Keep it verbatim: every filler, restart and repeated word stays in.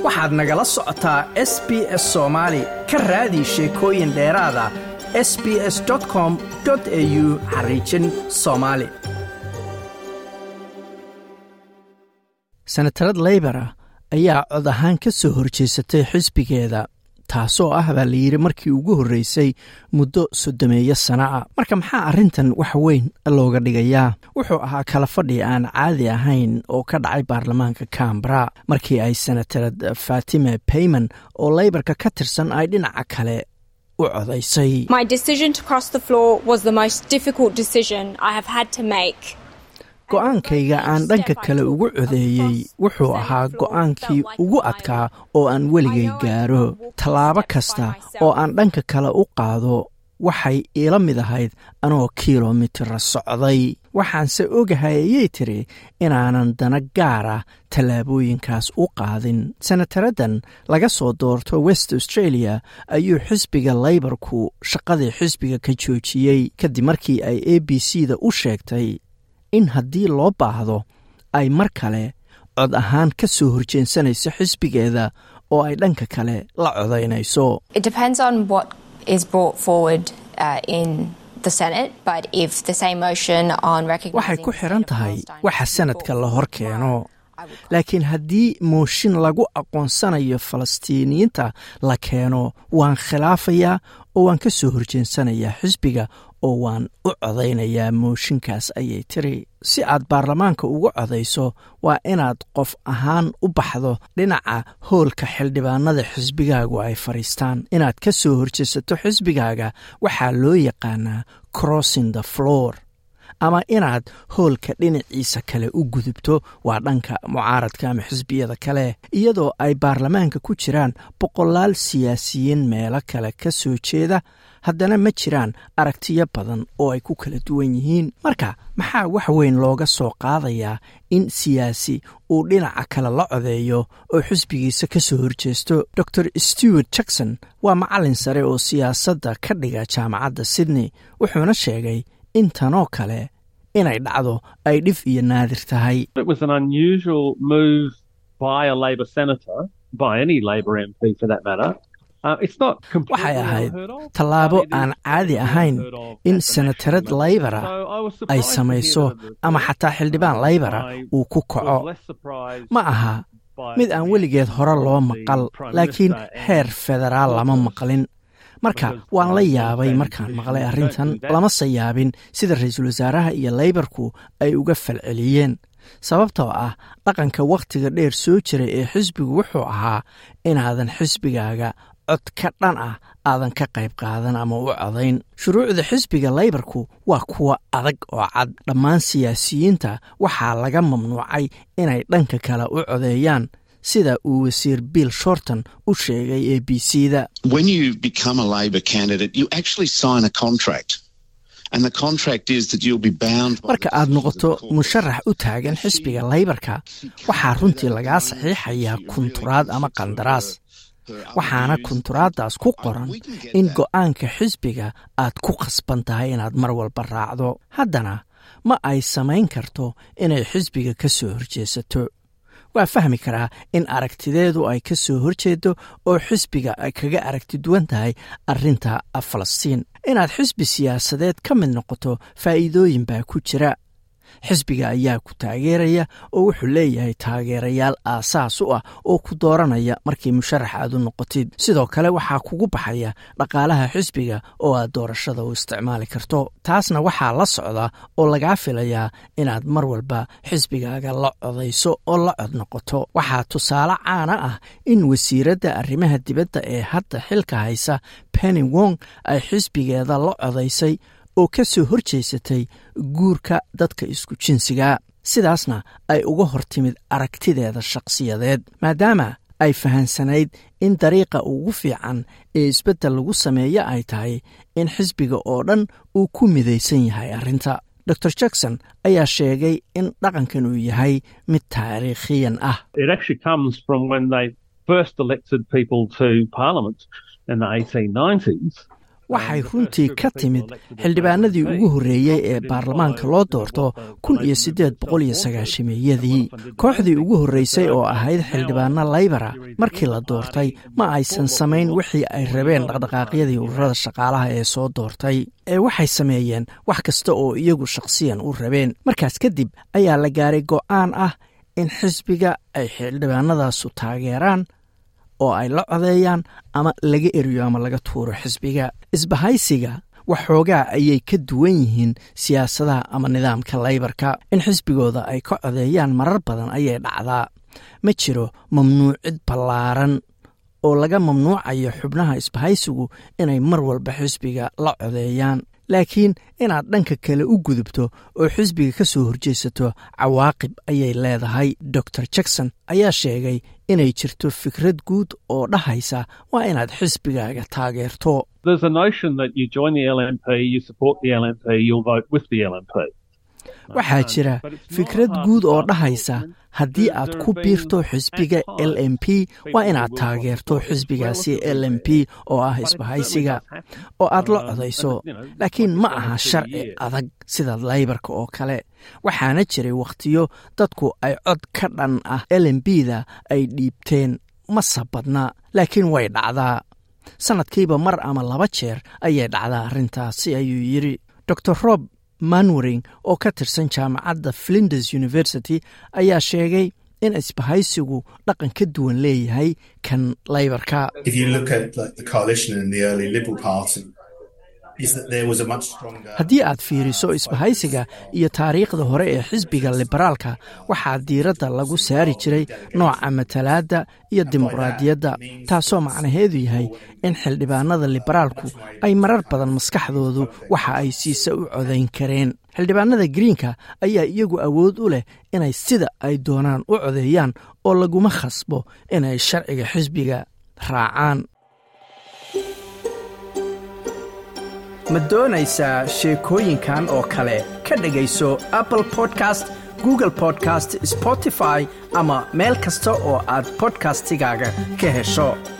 waxaad nagala socotaa S B S Soomaali ka raadi sheekooyin dheeraada s b s dot com dot a u xariijin Soomaali. Senatarad Labour ayaa cod ahaan ka soo horjeesatay xisbigeeda taasoo ah baa la yiri markii ugu horeysay muddo soddomeeyo sano ah. Marka maxaa arrintan wax weyn looga dhigayaa? Wuxuu ahaa kala fadhi aan caadi ahayn oo ka dhacay baarlamaanka Canberra markii ay senatarad Fatima Payman oo Labour-ka ka tirsan ay dhinaca kale u codaysay. My decision to cross the floor was the most difficult decision I have had to make. Go'aankayga aan dhanka kale ugu codeeyay wuxuu ahaa go'aankii ugu adkaa oo aan weligay gaaro. Tallaabo kasta oo aan dhanka kale u qaado waxay ila mid ahayd anoo kiiloomitir socday. Waxaanse ogahay ayay tiri inaanan dana gaara tallaabooyinkaas u qaadin. Senataradan laga soo doorto West Australia ayuu xisbiga Labour-ku shaqadii xisbiga ka joojiyey kadib markii ay A B C-da u sheegtay in haddii loo baahdo ay mar kale cod ahaan ka soo horjeensanayso xisbigeeda oo ay dhanka kale la codaynayso. It depends on what is brought forward uh, in the Senate, but if the same motion on recognizing waxay ku xiran tahay waxa sanadka la hor keeno. Laakiin haddii mooshin lagu aqoonsanayo Falastiiniyiinta la keeno waan khilaafayaa oo waan ka soo horjeensanayaa xisbiga oo waan u codaynayaa mooshinkaas ayay tiri. Si aad baarlamaanka ugu codayso waa inaad qof ahaan u baxdo dhinaca hoolka xildhibaanada xisbigaagu ay fariistaan. Inaad ka soo horjeesato xisbigaaga waxaa loo yaqaanaa crossing the floor ama inaad hoolka dhinaciisa kale u gudubto waa dhanka mucaaradka ama xisbiyada kale. Iyadoo ay baarlamaanka ku jiraan boqolaal siyaasiyiin meelo kale ka soo jeeda haddana ma jiraan aragtiyo badan oo ay ku kala duwan yihiin. Marka maxaa wax weyn looga soo qaadayaa in siyaasi uu dhinaca kale la codeeyo oo xisbigiisa ka soo horjeesto? Doctor Stuart Jackson waa macallin sare oo siyaasadda ka dhiga jaamacadda Sydney wuxuuna sheegay in tanoo kale inay dhacdo ay dhif iyo naadir tahay. It was an unusual move by a Labour senator, by any Labour M P for that matter. Waxay ahayd tallaabo aan caadi ahayn in senatarad Labour ay samayso ama xataa xildhibaan Labour uu ku kaco. Ma aha mid aan weligeed hore loo maqal, laakiin heer federaal lama maqlin. Marka waan la yaabay markaan maqlay arrintan. Lamase yaabin sida ra'iisul wasaaraha iyo Labour-ku ay uga falceliyeen. Sababtoo ah dhaqanka waqtiga dheer soo jiray ee xisbigu wuxuu ahaa inaadan xisbigaaga cod ka dhan ah aadan ka qayb qaadan ama u codayn. Shuruucda xisbiga Labour-ku waa kuwa adag oo cad. Dhammaan siyaasiyiinta waxaa laga mamnuucay inay dhanka kale u codeeyaan sida uu wasiir Bill Shorten u sheegay A B C-da. When you become a Labour candidate, you actually sign a contract. And the contract is that you'll be bound. Marka aad noqoto musharax u taagan xisbiga Labour-ka, waxaa runtii lagaa saxiixayaa kunturaad ama qandaraas. Waxaana kunturaadaas ku qoran in go'aanka xisbiga aad ku khasban tahay inaad mar walba raacdo. Haddana ma ay samayn karto inay xisbiga ka soo horjeesato. Waa fahmi karaa in aragtideedu ay ka soo horjeedo oo xisbiga ay kaga aragti duwan tahay arrinta Falastiin. Inaad xisbi siyaasadeed ka mid noqoto faa'iidooyin baa ku jira. Xisbiga ayaa ku taageeraya oo wuxuu leeyahay taageerayaal aasaas u ah oo ku dooranaya markii musharax aad u noqotid. Sidoo kale waxaa kugu baxaya dhaqaalaha xisbiga oo aad doorashada u isticmaali karto. Taasna waxaa la socda oo lagaa filayaa inaad mar walba xisbigaaga la codayso oo la cod noqoto. Waxaa tusaale caana ah in wasiiradda arrimaha dibadda ee hadda xilka haysa Penny Wong ay xisbigeeda la codaysay oo ka soo horjeesatay guurka dadka isku jinsiga. Sidaasna ay uga hortimid aragtideeda shakhsiyadeed maadaama ay fahansanayd in dariiqa ugu fiican ee isbeddel lagu sameeyo ay tahay in xisbiga oo dhan uu ku midaysan yahay arrinta. Doctor Jackson ayaa sheegay in dhaqankan uu yahay mid taariikhiyan ah. It actually comes from when they first elected people to parliament in the eighteen nineties. waxay runtii ka timid xildhibaanadii ugu horreeyey ee baarlamaanka loo doorto kun iyo siddeed boqol iyo sagaashameeyadii kooxdii ugu horreysay oo ahayd xildhibaano laybara markii la doortay ma aysan samayn wixii ay rabeen dhaqdhaqaaqyadii ururada shaqaalaha ee soo doortay ee waxay sameeyeen wax kasta oo iyagu shakhsiyan u rabeen markaas kadib ayaa la gaaray go'aan ah in xisbiga ay xildhibaanadaasu taageeraan oo ay la codeeyaan ama laga eriyo ama laga tuuro xisbiga isbahaysiga waxoogaa ayay ka duwan yihiin siyaasadaha ama nidaamka laybarka in xisbigooda ay ka codeeyaan marar badan ayay dhacdaa ma jiro mamnuucid ballaaran oo laga mamnuucayo xubnaha isbahaysigu inay mar walba xisbiga la codeeyaan laakiin inaad dhanka kale u gudubto oo xisbiga ka soo horjeesato cawaaqib ayay leedahay doctor Jackson ayaa sheegay inay jirto fikrad guud oo dhahaysa waa inaad xisbigaaga taageerto. There's a notion that you join the L M P, you support the L M P, you'll vote with the L M P. waxaa jira fikrad guud oo dhahaysa haddii aad ku biirto xisbiga L M P waa inaad taageerto xisbigaasi L M P oo ah isbahaysiga oo aad la codayso laakiin ma aha sharci adag sida laybarka oo kale waxaana jiray waqtiyo dadku ay cod ka dhan ah L M P-da ay dhiibteen ma sabadna laakiin way dhacdaa sanadkiiba mar ama laba jeer ayay dhacdaa arrintaasi ayuu yiri doctor Rob Manwaring oo ka tirsan jaamacadda Flinders University ayaa sheegay in isbahaysigu dhaqan ka duwan leeyahay kan laybarka. If you look at like the coalition in the early Liberal Party is that there was a much stronger haddii aad fiiriso isbahaysiga iyo taariikhda hore ee xisbiga liberaalka waxaa diiradda lagu saari jiray nooca matalaadda iyo dimuqraadiyadda taasoo macnaheedu yahay in xildhibaanada liberaalku ay marar badan maskaxdoodu waxa ay siisa u codayn kareen xildhibaanada greenka ayaa iyagu awood u leh inay sida ay doonaan u codeeyaan oo laguma khasbo inay sharciga xisbiga raacaan. ma doonaysaa sheekooyinkan oo kale ka dhegayso Apple Podcast, Google Podcast, Spotify ama meel kasta oo aad podcastigaaga ka hesho.